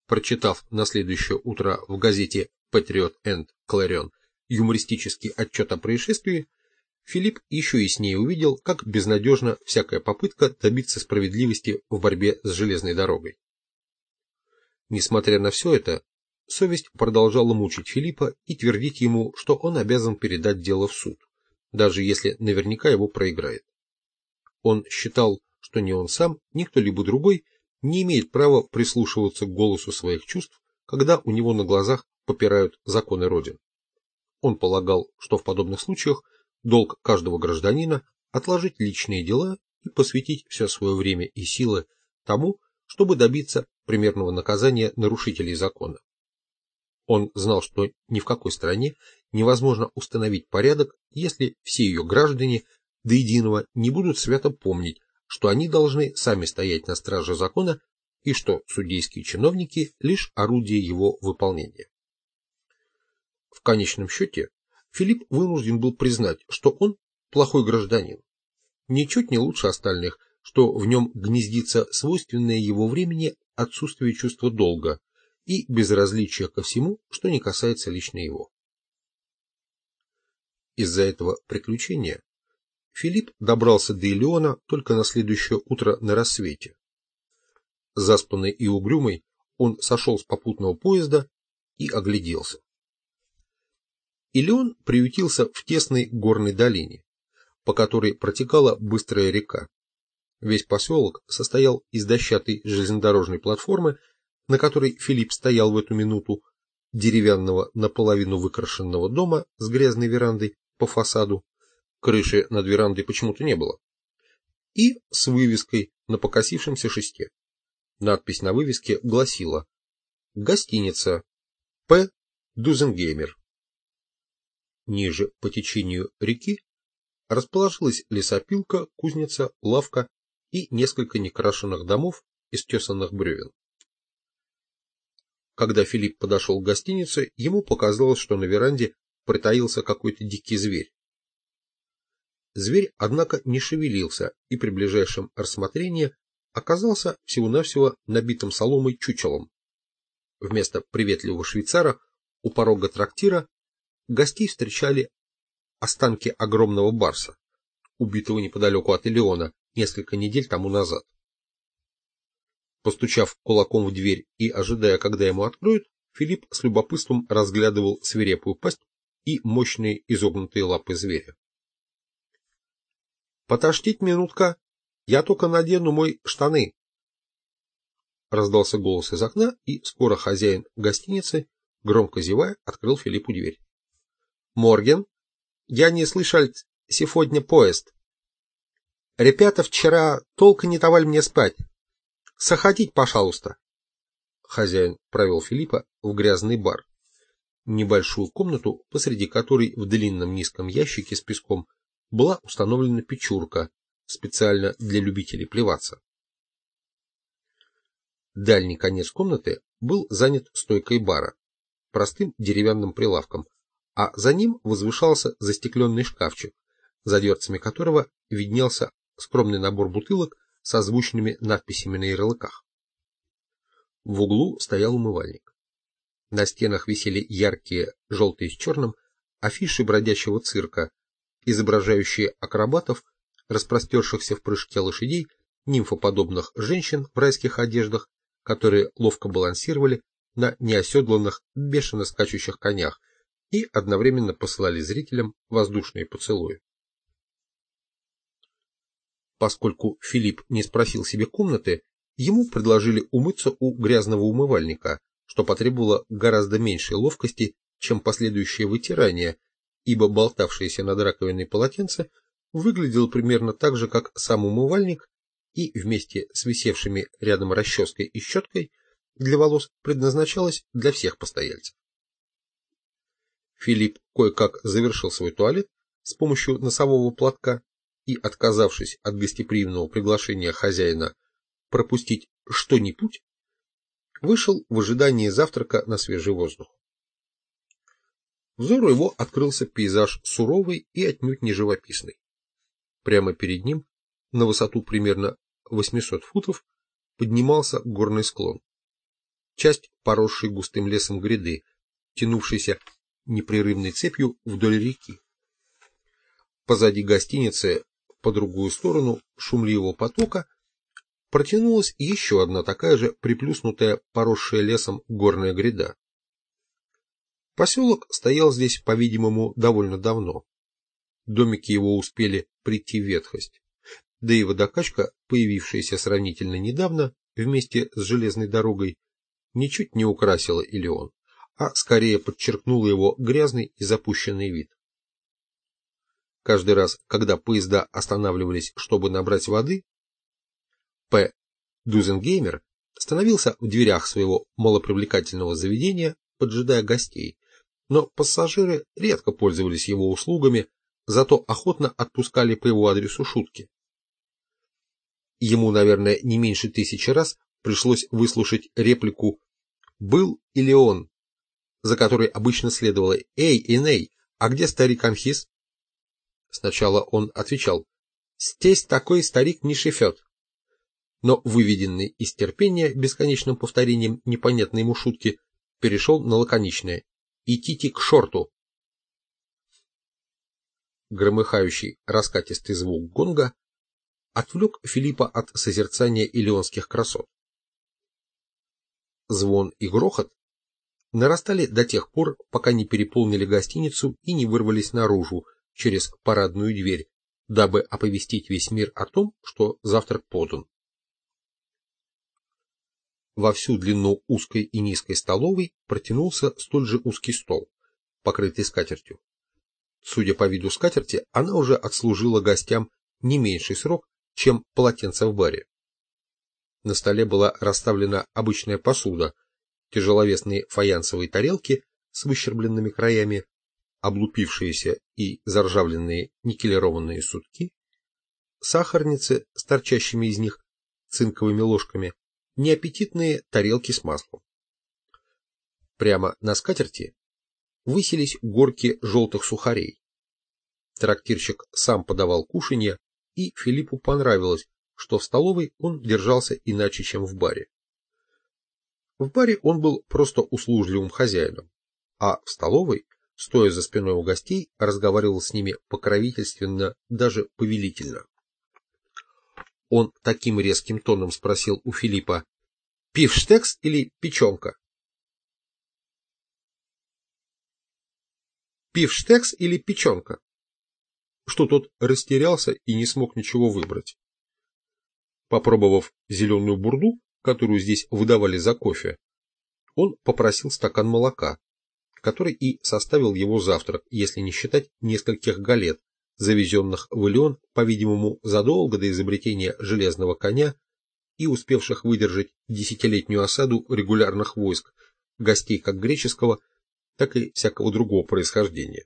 Прочитав на следующее утро в газете Patriot and Clarion юмористический отчет о происшествии, Филипп еще яснее увидел, как безнадежна всякая попытка добиться справедливости в борьбе с железной дорогой. Несмотря на все это, совесть продолжала мучить Филиппа и твердить ему, что он обязан передать дело в суд, даже если наверняка его проиграет. Он считал, что ни он сам, ни кто-либо другой не имеет права прислушиваться к голосу своих чувств, когда у него на глазах попирают законы Родины. Он полагал, что в подобных случаях долг каждого гражданина отложить личные дела и посвятить все свое время и силы тому, чтобы добиться примерного наказания нарушителей закона. Он знал, что ни в какой стране невозможно установить порядок, если все ее граждане до единого не будут свято помнить, что они должны сами стоять на страже закона и что судейские чиновники лишь орудие его выполнения. В конечном счете, Филипп вынужден был признать, что он плохой гражданин, ничуть не лучше остальных, что в нем гнездится свойственное его времени отсутствие чувства долга и безразличие ко всему, что не касается лично его. Из-за этого приключения Филипп добрался до Элеона только на следующее утро на рассвете. Заспанный и угрюмый, он сошел с попутного поезда и огляделся. Элеон приютился в тесной горной долине, по которой протекала быстрая река. Весь поселок состоял из дощатой железнодорожной платформы, на которой Филипп стоял в эту минуту, деревянного наполовину выкрашенного дома с грязной верандой по фасаду, крыши над верандой почему-то не было, и с вывеской на покосившемся шесте. Надпись на вывеске гласила: «Гостиница П. Дузенгеймер». Ниже по течению реки расположилась лесопилка, кузница, лавка и несколько некрашенных домов из тесанных бревен. Когда Филипп подошел к гостинице, ему показалось, что на веранде притаился какой-то дикий зверь. Зверь, однако, не шевелился и при ближайшем рассмотрении оказался всего-навсего набитым соломой чучелом. Вместо приветливого швейцара у порога трактира гостей встречали останки огромного барса, убитого неподалеку от Элеона несколько недель тому назад. Постучав кулаком в дверь и ожидая, когда ему откроют, Филипп с любопытством разглядывал свирепую пасть и мощные изогнутые лапы зверя. «Подождите минутка, я только надену мои штаны!» Раздался голос из окна, и скоро хозяин гостиницы, громко зевая, открыл Филиппу дверь. «Морген, я не слышал сегодня поезд. Ребята вчера толком не давали мне спать. Заходите, пожалуйста!» Хозяин провел Филиппа в грязный бар, небольшую комнату, посреди которой в длинном низком ящике с песком была установлена печурка, специально для любителей плеваться. Дальний конец комнаты был занят стойкой бара, простым деревянным прилавком, а за ним возвышался застекленный шкафчик, за дверцами которого виднелся скромный набор бутылок с озвученными надписями на ярлыках. В углу стоял умывальник. На стенах висели яркие, желтые с черным, афиши бродячего цирка, изображающие акробатов, распростершихся в прыжке лошадей, нимфоподобных женщин в райских одеждах, которые ловко балансировали на неоседланных, бешено скачущих конях и одновременно посылали зрителям воздушные поцелуи. Поскольку Филипп не спросил себе комнаты, ему предложили умыться у грязного умывальника, что потребовало гораздо меньшей ловкости, чем последующее вытирание, ибо болтавшееся над раковиной полотенце выглядело примерно так же, как сам умывальник, и вместе с висевшими рядом расческой и щеткой для волос предназначалось для всех постояльцев. Филипп кое-как завершил свой туалет с помощью носового платка и, отказавшись от гостеприимного приглашения хозяина пропустить что-нибудь, вышел в ожидании завтрака на свежий воздух. Взору его открылся пейзаж суровый и отнюдь не живописный. Прямо перед ним, на высоту примерно 800 футов, поднимался горный склон. часть поросшей густым лесом гряды, тянувшейся непрерывной цепью вдоль реки. Позади гостиницы, по другую сторону шумливого потока, протянулась еще одна такая же приплюснутая, поросшая лесом горная гряда. Поселок стоял здесь, по-видимому, довольно давно. Домики его успели прийти в ветхость, да и водокачка, появившаяся сравнительно недавно вместе с железной дорогой, ничуть не украсила Илеон, а скорее подчеркнула его грязный и запущенный вид. Каждый раз, когда поезда останавливались, чтобы набрать воды, П. Дузенгеймер становился в дверях своего малопривлекательного заведения, поджидая гостей, но пассажиры редко пользовались его услугами, зато охотно отпускали по его адресу шутки. Ему, наверное, не меньше 1000 раз пришлось выслушать реплику «Был или он?», за которой обычно следовало «Эй, Эней, а где старик Анхис?». Сначала он отвечал «Здесь такой старик не шифет», но, выведенный из терпения бесконечным повторением непонятной ему шутки, перешел на лаконичное «Идите к шорту». Громыхающий раскатистый звук гонга отвлек Филиппа от созерцания илеонских красот. Звон и грохот нарастали до тех пор, пока не переполнили гостиницу и не вырвались наружу через парадную дверь, дабы оповестить весь мир о том, что завтрак подан. Во всю длину узкой и низкой столовой протянулся столь же узкий стол, покрытый скатертью. Судя по виду скатерти, она уже отслужила гостям не меньший срок, чем полотенце в баре. На столе была расставлена обычная посуда, тяжеловесные фаянсовые тарелки с выщербленными краями, облупившиеся и заржавленные никелированные сутки, сахарницы с торчащими из них цинковыми ложками, неаппетитные тарелки с маслом. Прямо на скатерти высились горки желтых сухарей. Трактирщик сам подавал кушанье, и Филиппу понравилось, что в столовой он держался иначе, чем в баре. В баре он был просто услужливым хозяином, а в столовой, стоя за спиной у гостей, разговаривал с ними покровительственно, даже повелительно. Он таким резким тоном спросил у Филиппа: «Пифштекс или печенка?» «Пифштекс или печенка?» Что тот растерялся и не смог ничего выбрать. Попробовав зеленую бурду, которую здесь выдавали за кофе, он попросил стакан молока, который и составил его завтрак, если не считать нескольких галет, завезенных в Илеон, по-видимому, задолго до изобретения железного коня и успевших выдержать десятилетнюю осаду регулярных войск, гостей как греческого, так и всякого другого происхождения.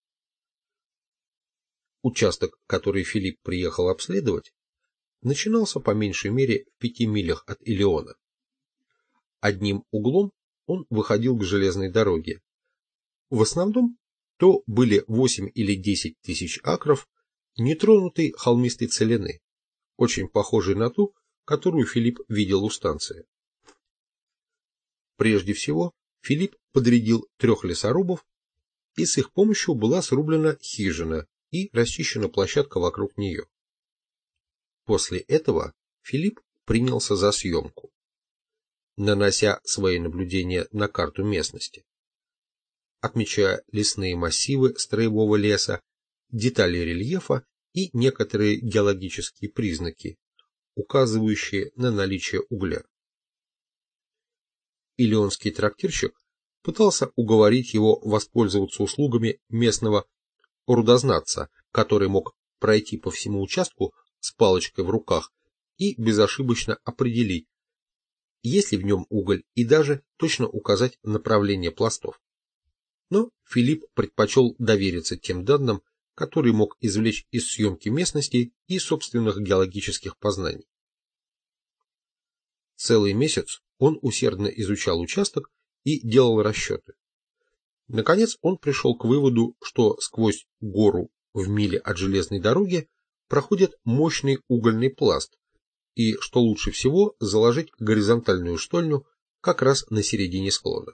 Участок, который Филипп приехал обследовать, начинался по меньшей мере в 5 милях от Илеона. Одним углом он выходил к железной дороге. В основном то были 8 или 10 тысяч акров нетронутой холмистой целины, очень похожей на ту, которую Филипп видел у станции. Прежде всего, Филипп подрядил 3 лесорубов, и с их помощью была срублена хижина и расчищена площадка вокруг нее. После этого Филипп принялся за съемку, нанося свои наблюдения на карту местности, отмечая лесные массивы строевого леса, детали рельефа и некоторые геологические признаки, указывающие на наличие угля. Илеонский трактирщик пытался уговорить его воспользоваться услугами местного рудознатца, который мог пройти по всему участку с палочкой в руках и безошибочно определить, есть ли в нем уголь, и даже точно указать направление пластов. Но Филипп предпочел довериться тем данным, которые мог извлечь из съемки местности и собственных геологических познаний. Целый месяц он усердно изучал участок и делал расчеты. Наконец он пришел к выводу, что сквозь гору в миле от железной дороги проходит мощный угольный пласт, и что лучше всего заложить горизонтальную штольню как раз на середине склона.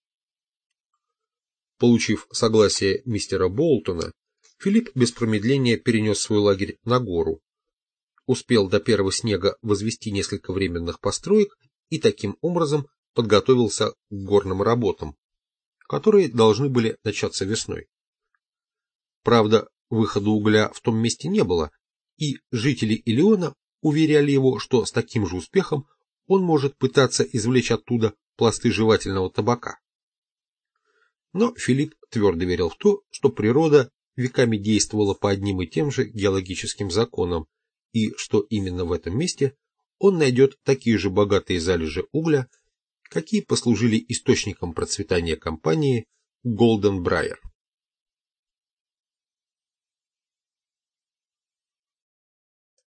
Получив согласие мистера Болтона, Филипп без промедления перенес свой лагерь на гору, успел до первого снега возвести несколько временных построек и таким образом подготовился к горным работам, которые должны были начаться весной. Правда, выхода угля в том месте не было, и жители Илиона уверяли его, что с таким же успехом он может пытаться извлечь оттуда пласты жевательного табака. Но Филипп твердо верил в то, что природа веками действовала по одним и тем же геологическим законам, и что именно в этом месте он найдет такие же богатые залежи угля, какие послужили источником процветания компании Golden Briar.